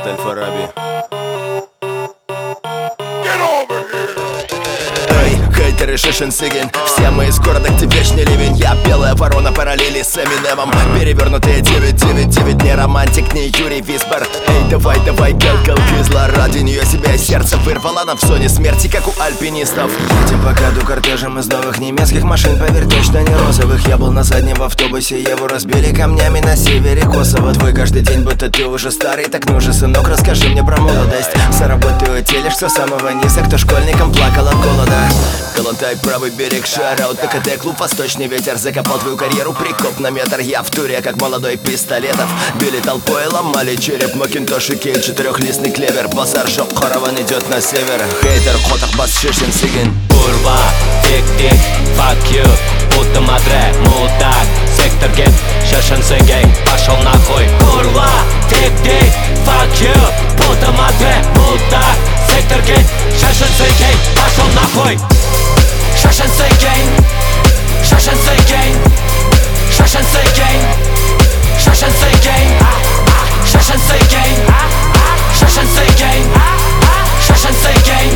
Привет, Аль-Фараби. Хейтеры Шишин Сигин, все мы из города, где вечный ливень. Я белая ворона, параллели с Эминемом. Перевернутые 999, не романтик, не Юрий Висбор. Эй, давай, Гэл Кизла. Ради нее себя сердце вырвала на зоне смерти, как у альпинистов. Едем по году кортежем из новых немецких машин. Поверь, точно не розовых. Я был на заднем в автобусе, его разбили камнями на севере Косово. Твой каждый день, будто ты уже старый. Так ну же, сынок, расскажи мне про молодость. Заработаю телешь с самого низа, кто школьником плакал от голода. Колонтай, правый берег, шараут, ПКТ, клуб «Восточный ветер». Закопал твою карьеру, прикоп на метр. Я в туре, как молодой Пистолетов. Били толпой, ломали череп, Макинтош и Кейдж, четырехлистный клевер. Базар, жоп, караван идет на север. Хейтер, Хотах, Бас, Шишин, Сигин. Курва, тик-тик, fuck you. Будто мадре, мудак. Сектор гет, Шишин, Сигин. Пошел нахуй. Курва, тик-тик, fuck you. Будто мадре, мудак. Сектор гет, Шишин, Сигин. Пошел нахуй. Шишин, Сигин. Шишин, Сигин. Шишин, Сигин. Шишин, Сигин. Шишин, Сигин. Шишин, Сигин. Шишин, Сигин.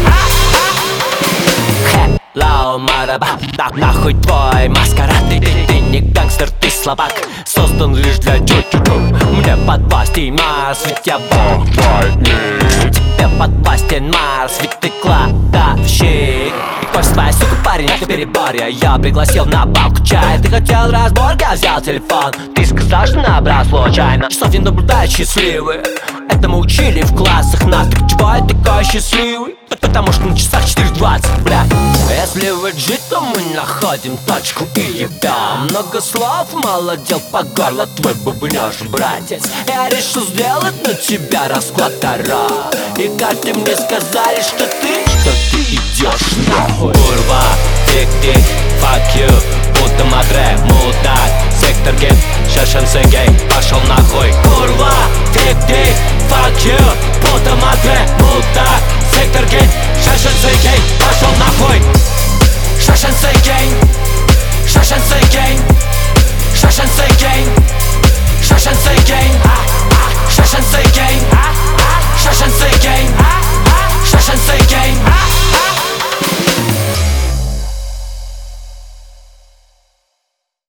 Hello, мараба, нахуй твой маскарад. Ты не гангстер, ты слабак. Создан лишь для чу-чу-чу. Мне подвластен Марс, ведь я бомбольник. Тебе подвластен Марс, ведь ты кладовщик. Какой своя сука парень, это переборье. Я пригласил на банку чая. Ты хотел разбор, я взял телефон. Ты сказал, что набрал случайно. Часов не наблюдают счастливые. Это мы учили в классах. Нас так чего я такой счастливый? Потому что на часах 4:20, блядь. Если в G, то мы находим точку и ебем. Много слов, мало дел, по горло твой бубнёж, братец. Я решил сделать на тебя расклад Таро. И карты мне сказали, что ты идешь нахуй. Курва, тик-тик, fuck you. Будто мадре, мудак. Сектор гет, Шишин, Сигин. Пошел нахуй. Курва, тик-тик, fuck you. Будто мадре, мудак. Сектор гет,